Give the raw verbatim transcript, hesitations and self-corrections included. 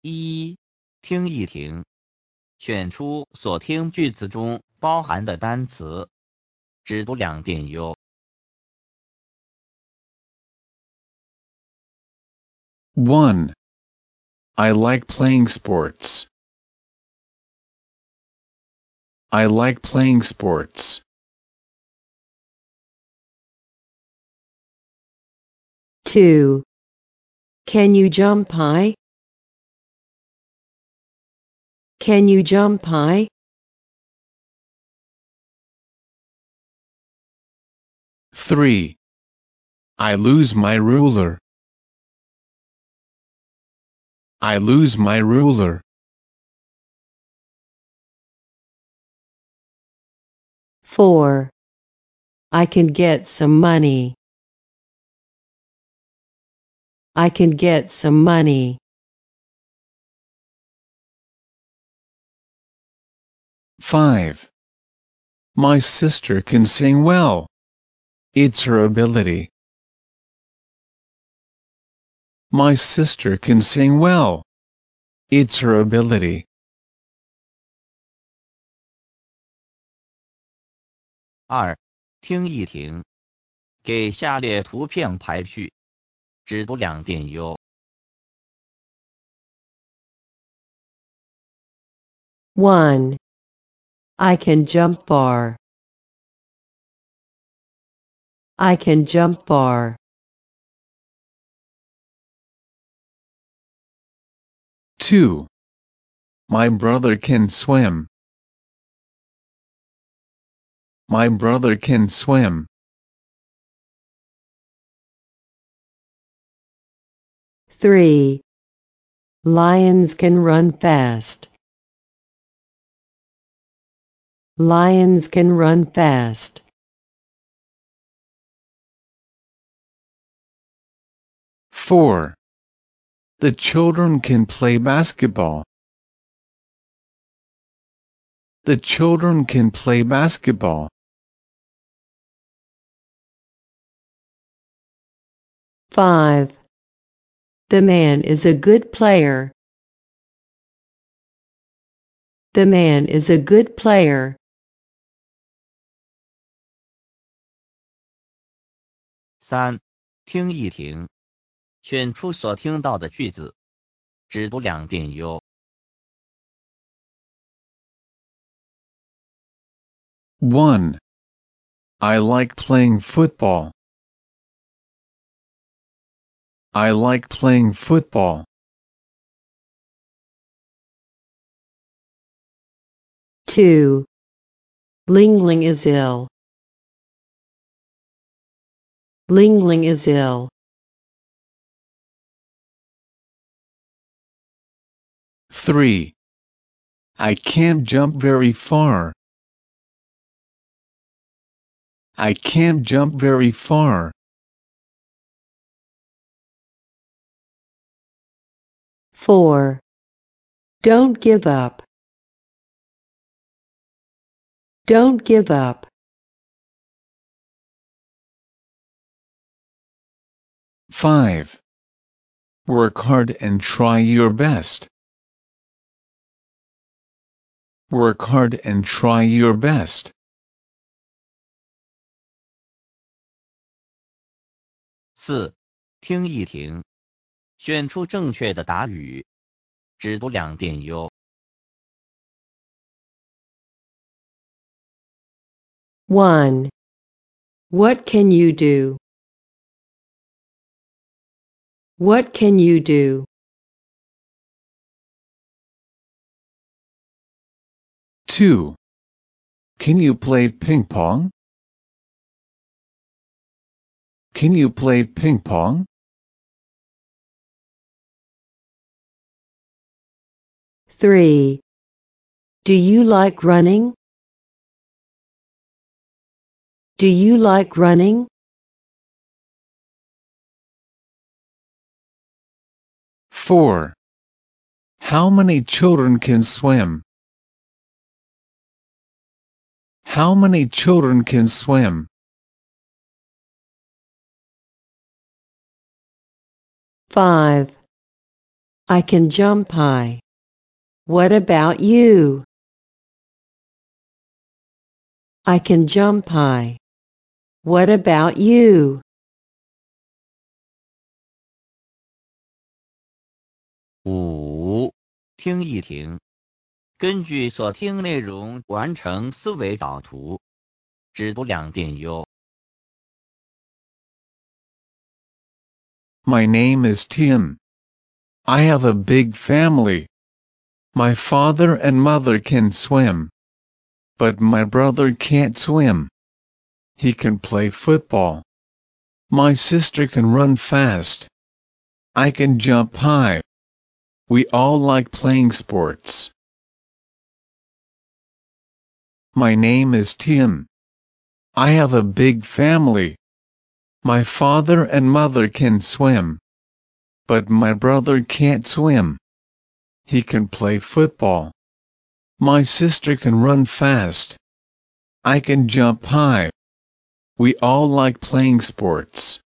一、听一听，选出所听句子中包含的单词，只读两遍哟。 one. I like playing sports. I like playing sports. two. Can you jump high? Can you jump high? three. I lose my ruler. I lose my ruler. four. I can get some money. I can get some money. five. My sister can sing well. It's her ability. My sister can sing well. It's her ability. 二、听一听，给下列图片排序，只读两遍哟。 one. I can jump far. I can jump far. two. My brother can swim. My brother can swim. three. Lions can run fast. Lions can run fast. four. The children can play basketball. The children can play basketball. five. The man is a good player. The man is a good player. 三、听一听，选出所听到的句子，只读两遍哟。 one. I like playing football. I like playing football. two. Ling Ling is ill. Ling Ling is ill. three. I can't jump very far. I can't jump very far. four. Don't give up. Don't give up. five. Work hard and try your best. Work hard and try your best. 四、听一听，选出正确的答语，只读两遍哟。 one. What can you do? What can you do? two. Can you play ping pong? Can you play ping pong? three. Do you like running? Do you like running? four. How many children can swim? How many children can swim? five. I can jump high. What about you? I can jump high. What about you? 五、听一听，根据所听内容完成思维导图，只读两遍哟。 My name is Tim. I have a big family. My father and mother can swim. But my brother can't swim. He can play football. My sister can run fast. I can jump high. We all like playing sports. My name is Tim. I have a big family. My father and mother can swim. But my brother can't swim. He can play football. My sister can run fast. I can jump high. We all like playing sports.